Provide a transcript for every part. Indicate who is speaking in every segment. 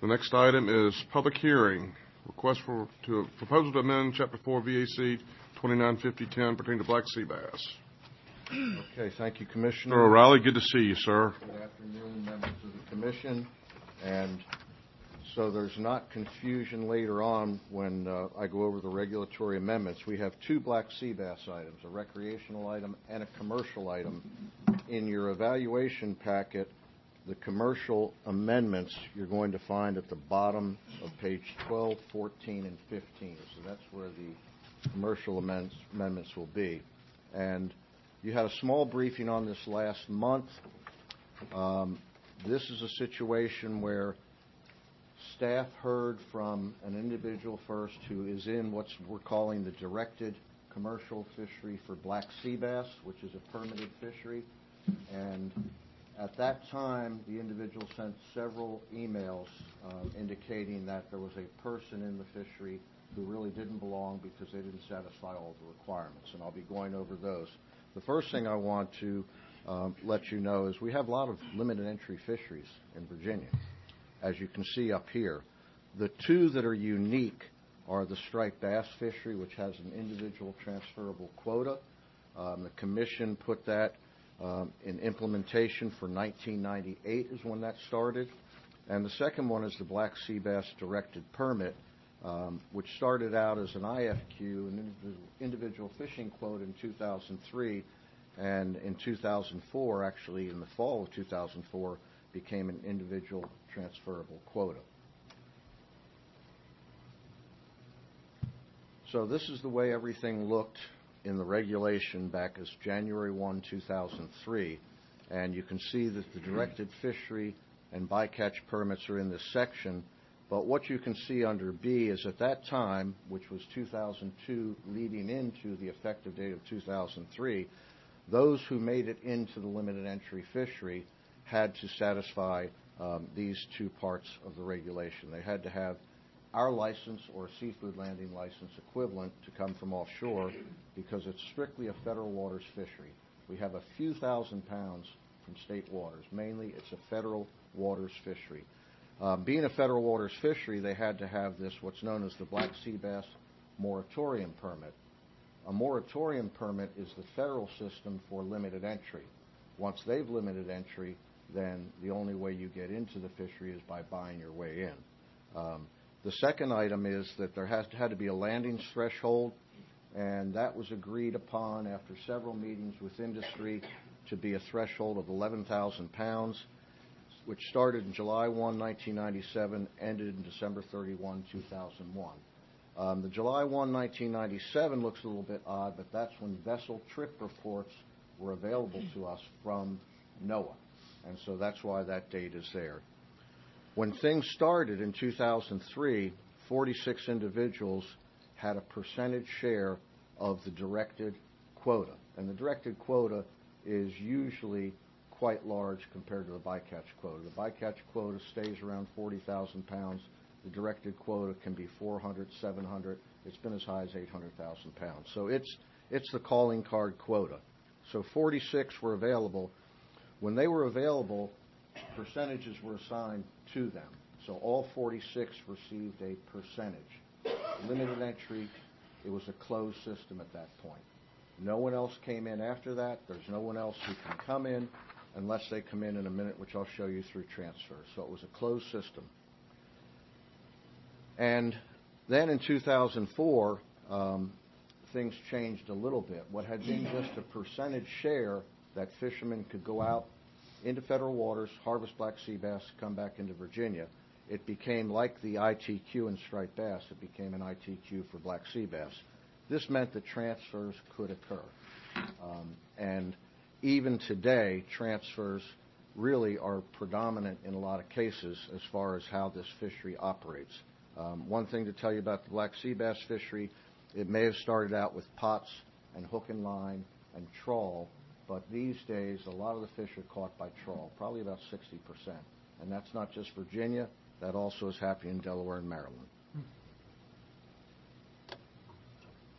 Speaker 1: The next item is public hearing. Request for proposal to amend Chapter 4 VAC 295010 pertaining to black sea bass.
Speaker 2: Okay, thank you, Commissioner.
Speaker 1: Mr. O'Reilly, good to see you, sir.
Speaker 2: Good afternoon, members of the Commission. And so there's not confusion later on when I go over the regulatory amendments. We have two black sea bass items, a recreational item and a commercial item. In your evaluation packet, the commercial amendments you're going to find at the bottom of page 12, 14, and 15. So that's where the commercial amendments will be. And you had a small briefing on this last month. This is a situation where staff heard from an individual first who is in what we're calling the directed commercial fishery for black sea bass, which is a permitted fishery. And at that time, the individual sent several emails indicating that there was a person in the fishery who really didn't belong because they didn't satisfy all the requirements, and I'll be going over those. The first thing I want to let you know is we have a lot of limited entry fisheries in Virginia, as you can see up here. The two that are unique are the striped bass fishery, which has an individual transferable quota. The Commission put that in implementation for 1998 is when that started. And the second one is the black sea bass directed permit, which started out as an IFQ, an individual fishing quota in 2003, and in 2004, actually in the fall of 2004, became an individual transferable quota. So this is the way everything looked in the regulation back as January 1, 2003, and you can see that the directed fishery and bycatch permits are in this section, but what you can see under B is at that time, which was 2002 leading into the effective date of 2003, those who made it into the limited entry fishery had to satisfy these two parts of the regulation. They had to have our license or a seafood landing license equivalent to come from offshore because it's strictly a federal waters fishery. We have a few thousand pounds from state waters. Mainly it's a federal waters fishery. Being a federal waters fishery, they had to have this, what's known as the Black Sea Bass Moratorium Permit. A moratorium permit is the federal system for limited entry. Once they've limited entry, then the only way you get into the fishery is by buying your way in. The second item is that there had to be a landings threshold, and that was agreed upon after several meetings with industry to be a threshold of 11,000 pounds, which started in July 1, 1997, ended in December 31, 2001. The July 1, 1997 looks a little bit odd, but that's when vessel trip reports were available to us from NOAA, and so that's why that date is there. When things started in 2003, 46 individuals had a percentage share of the directed quota. And the directed quota is usually quite large compared to the bycatch quota. The bycatch quota stays around 40,000 pounds. The directed quota can be 400, 700. It's been as high as 800,000 pounds. So it's the calling card quota. So 46 were available. When they were available, percentages were assigned to them. So all 46 received a percentage. Limited entry, it was a closed system at that point. No one else came in after that. There's no one else who can come in unless they come in a minute, which I'll show you through transfer. So it was a closed system. And then in 2004, things changed a little bit. What had been just a percentage share that fishermen could go out into federal waters, harvest black sea bass, come back into Virginia, it became like the ITQ in striped bass. It became an ITQ for black sea bass. This meant that transfers could occur. And even today, transfers really are predominant in a lot of cases as far as how this fishery operates. One thing to tell you about the black sea bass fishery, it may have started out with pots and hook and line and trawl, but these days a lot of the fish are caught by trawl, probably about 60%. And that's not just Virginia, that also is happening in Delaware and Maryland.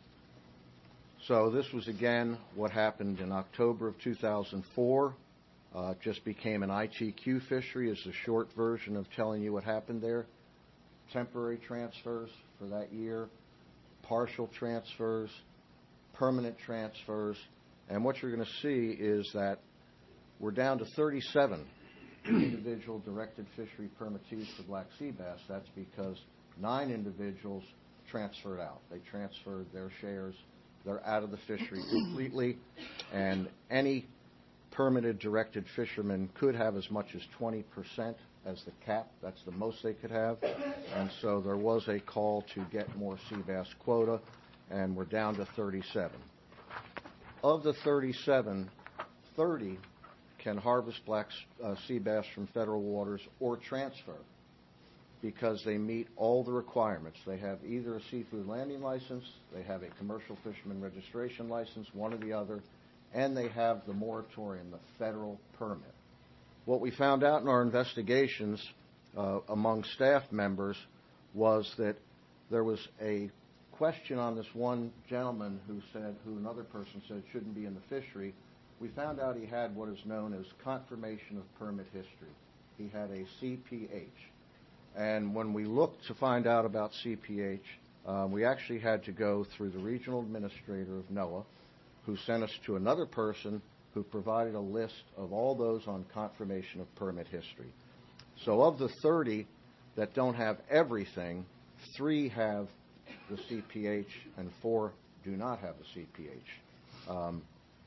Speaker 2: So this was again what happened in October of 2004. Just became an ITQ fishery is the short version of telling you what happened there. Temporary transfers for that year, partial transfers, permanent transfers, and what you're going to see is that we're down to 37 individual directed fishery permittees for black sea bass. That's because 9 individuals transferred out. They transferred their shares. They're out of the fishery completely, and any permitted directed fishermen could have as much as 20% as the cap. That's the most they could have. And so there was a call to get more sea bass quota, and we're down to 37. Of the 37, 30 can harvest black sea bass from federal waters or transfer because they meet all the requirements. They have either a seafood landing license, they have a commercial fisherman registration license, one or the other, and they have the moratorium, the federal permit. What we found out in our investigations among staff members was that there was a question on this one gentleman who another person said shouldn't be in the fishery. We found out he had what is known as confirmation of permit history. He had a CPH. And when we looked to find out about CPH, we actually had to go through the regional administrator of NOAA, who sent us to another person who provided a list of all those on confirmation of permit history. So of the 30 that don't have everything, 3 have the CPH and 4 do not have the CPH.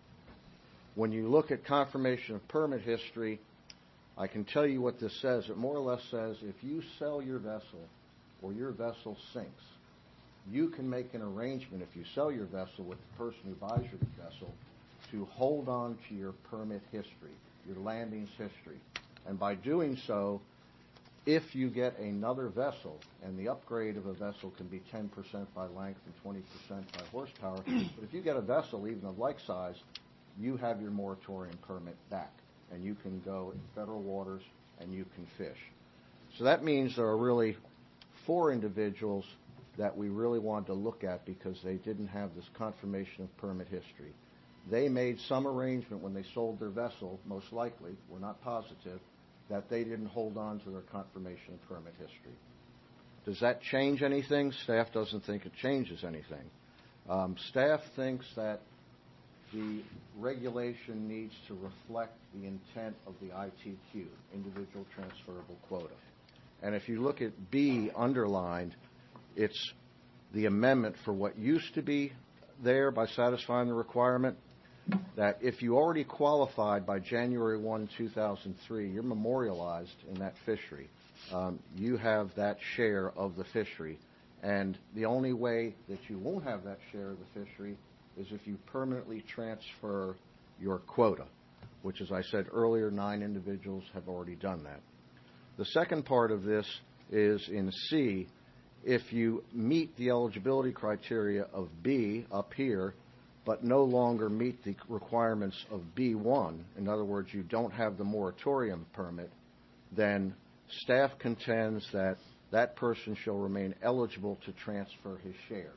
Speaker 2: When you look at confirmation of permit history, I can tell you what this says. It more or less says if you sell your vessel or your vessel sinks, you can make an arrangement if you sell your vessel with the person who buys your vessel to hold on to your permit history, your landings history. And by doing so, if you get another vessel, and the upgrade of a vessel can be 10% by length and 20% by horsepower, but if you get a vessel even of like size, you have your moratorium permit back, and you can go in federal waters and you can fish. So that means there are really 4 individuals that we really wanted to look at because they didn't have this confirmation of permit history. They made some arrangement when they sold their vessel, most likely, we're not positive, that they didn't hold on to their confirmation of permit history. Does that change anything? Staff doesn't think it changes anything. Staff thinks that the regulation needs to reflect the intent of the ITQ, individual transferable quota. And if you look at B underlined, it's the amendment for what used to be there by satisfying the requirement that if you already qualified by January 1, 2003, you're memorialized in that fishery. You have that share of the fishery. And the only way that you won't have that share of the fishery is if you permanently transfer your quota, which, as I said earlier, 9 individuals have already done that. The second part of this is in C. If you meet the eligibility criteria of B up here, but no longer meet the requirements of B1, in other words, you don't have the moratorium permit, then staff contends that that person shall remain eligible to transfer his shares.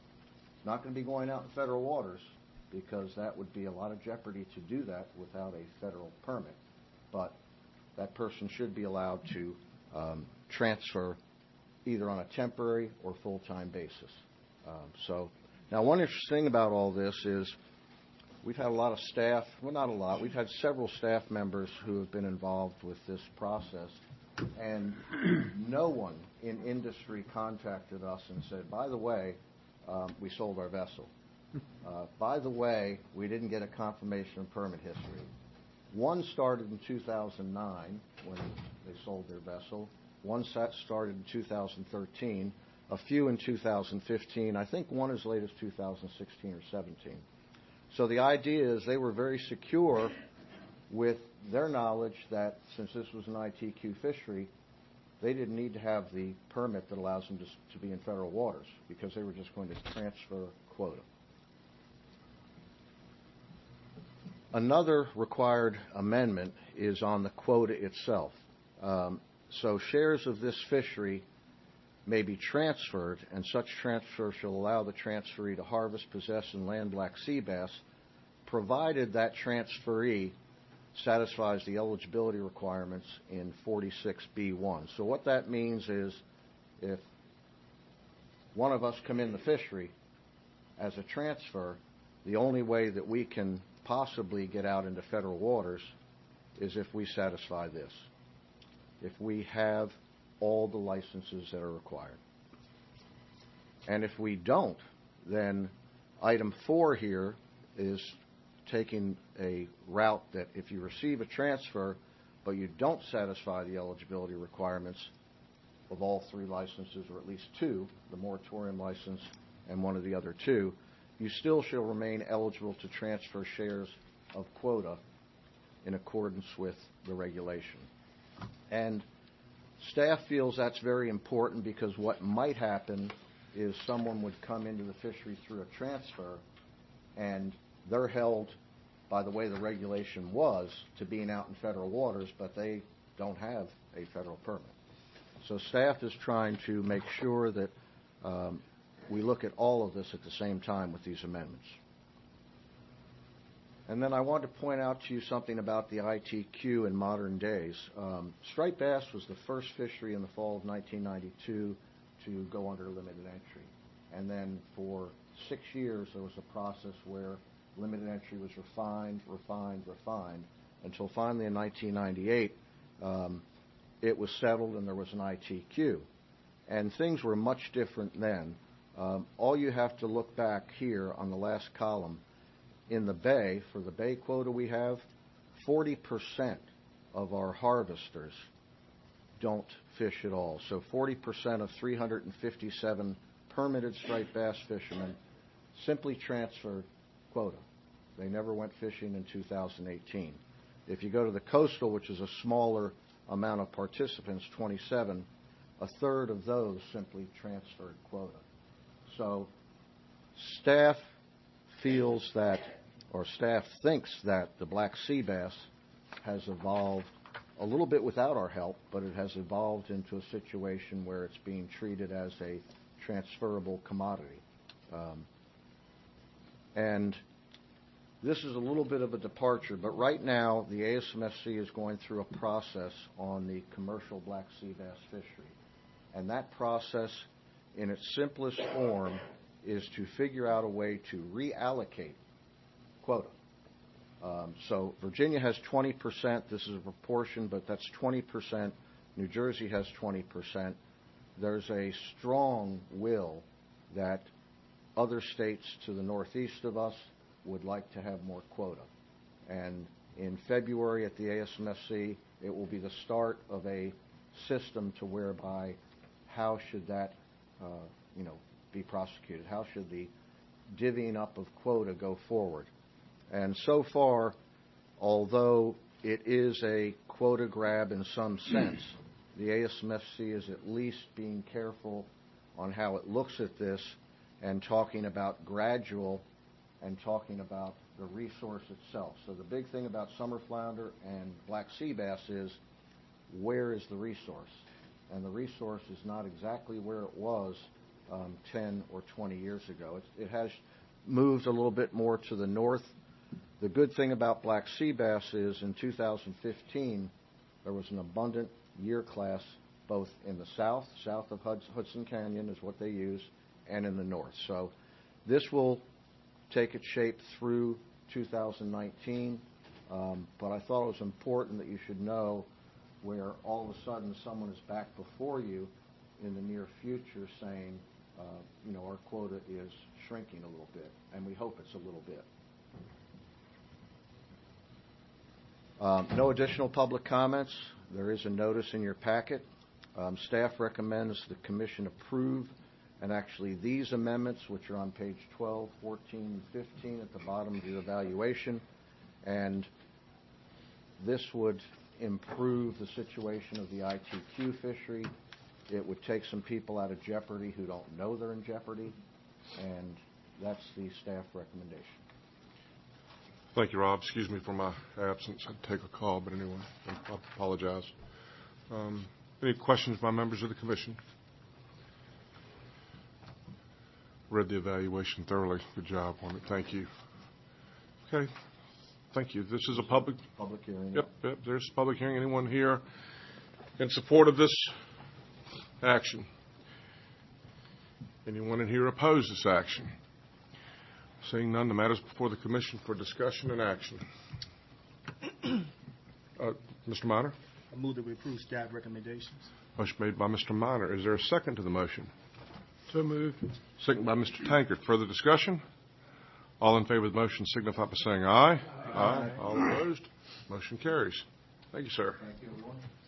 Speaker 2: Not going to be going out in federal waters because that would be a lot of jeopardy to do that without a federal permit. But that person should be allowed to transfer either on a temporary or full-time basis. Now, one interesting thing about all this is we've had a lot of staff, well, not a lot, we've had several staff members who have been involved with this process, and no one in industry contacted us and said, by the way, we sold our vessel. By the way, we didn't get a confirmation of permit history. One started in 2009 when they sold their vessel. One started in 2013. A few in 2015. I think one as late as 2016 or 17. So the idea is they were very secure with their knowledge that since this was an ITQ fishery, they didn't need to have the permit that allows them to be in federal waters because they were just going to transfer quota. Another required amendment is on the quota itself. So shares of this fishery may be transferred, and such transfer shall allow the transferee to harvest, possess, and land black sea bass, provided that transferee satisfies the eligibility requirements in 46B1. So what that means is if one of us come in the fishery as a transfer, the only way that we can possibly get out into federal waters is if we satisfy this, if we have all the licenses that are required. And if we don't, then item 4 here is taking a route that if you receive a transfer but you don't satisfy the eligibility requirements of all 3 licenses, or at least 2, the moratorium license and one of the other 2, you still shall remain eligible to transfer shares of quota in accordance with the regulation. And staff feels that's very important because what might happen is someone would come into the fishery through a transfer and they're held by the way the regulation was to being out in federal waters, but they don't have a federal permit. So staff is trying to make sure that we look at all of this at the same time with these amendments. And then I want to point out to you something about the ITQ in modern days. Striped bass was the first fishery in the fall of 1992 to go under limited entry. And then for 6 years there was a process where limited entry was refined until finally in 1998 it was settled and there was an ITQ. And things were much different then. All you have to look back here on the last column. In the bay, for the bay quota we have, 40% of our harvesters don't fish at all. So 40% of 357 permitted striped bass fishermen simply transferred quota. They never went fishing in 2018. If you go to the coastal, which is a smaller amount of participants, 27, a third of those simply transferred quota. So staff feels that, or staff thinks that the black sea bass has evolved a little bit without our help, but it has evolved into a situation where it's being treated as a transferable commodity. And this is a little bit of a departure, but right now the ASMSC is going through a process on the commercial black sea bass fishery. And that process, in its simplest form, is to figure out a way to reallocate quota. So Virginia has 20%. This is a proportion, but that's 20%. New Jersey has 20%. There's a strong will that other states to the northeast of us would like to have more quota. And in February at the ASMSC, it will be the start of a system to whereby how should that be prosecuted? How should the divvying up of quota go forward? And so far, although it is a quota grab in some sense, the ASMFC is at least being careful on how it looks at this and talking about gradual and talking about the resource itself. So the big thing about summer flounder and black sea bass is where is the resource? And the resource is not exactly where it was 10 or 20 years ago. It has moved a little bit more to the north. The good thing about black sea bass is in 2015 there was an abundant year class both in the south of Hudson Canyon is what they use, and in the north. So this will take its shape through 2019, but I thought it was important that you should know where all of a sudden someone is back before you in the near future saying, our quota is shrinking a little bit, and we hope it's a little bit. No additional public comments. There is a notice in your packet. Staff recommends the Commission approve, and actually these amendments, which are on page 12, 14, and 15 at the bottom of your evaluation, and this would improve the situation of the ITQ fishery. It would take some people out of jeopardy who don't know they're in jeopardy, and that's the staff recommendation.
Speaker 1: Thank you, Rob. Excuse me for my absence. I had to take a call, but anyway, I apologize. Any questions by members of the Commission? Read the evaluation thoroughly. Good job on it. Thank you. Okay. Thank you. This is a public...
Speaker 2: Public hearing.
Speaker 1: Yep, there's a public hearing. Anyone here in support of this action? Anyone in here oppose this action? Seeing none, the matter is before the Commission for discussion and action. Mr. Minor?
Speaker 3: I move that we approve staff recommendations.
Speaker 1: Motion made by Mr. Minor. Is there a second to the motion?
Speaker 3: So moved.
Speaker 1: Second by Mr. Tankard. Further discussion? All in favor of the motion signify by saying aye. Aye. All opposed? Motion carries. Thank you, sir.
Speaker 2: Thank you, everyone.